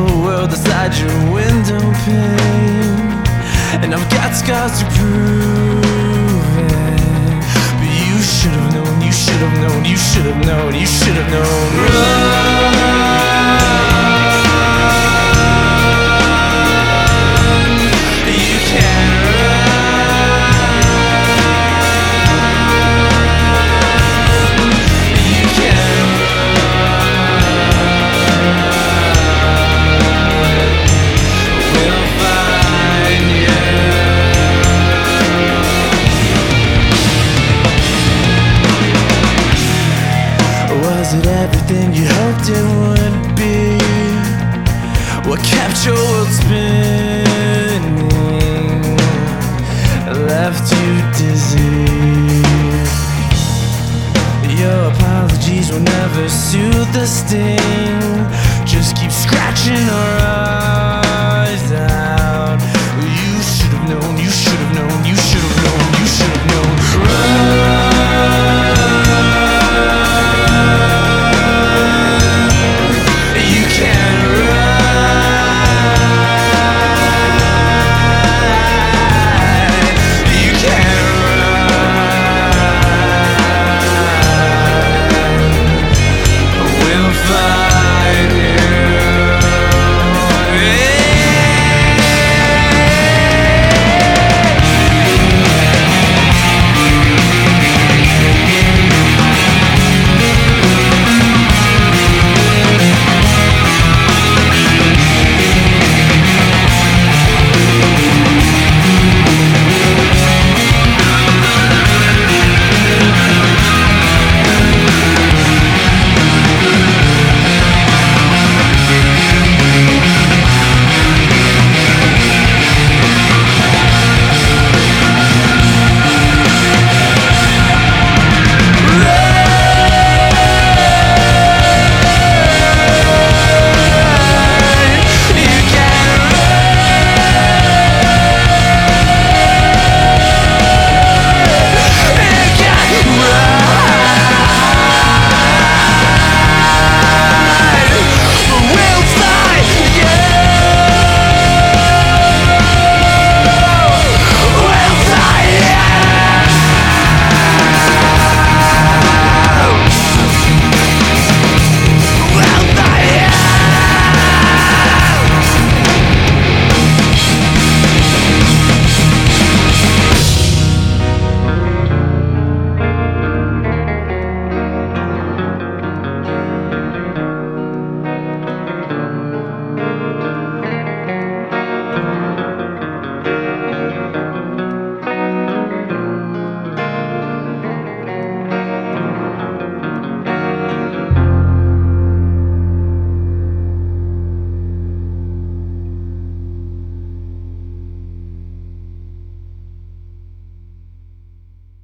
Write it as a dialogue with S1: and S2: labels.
S1: world outside your window pane, and I've got scars to prove it. But you should have known, you should have known, you should have known, you should have known. Run, you can't run, you can't run. We'll find you. Was it everything you hoped it would be? What kept your world spinning, left you dizzy? Your apologies will never soothe the sting. Just keep scratching around.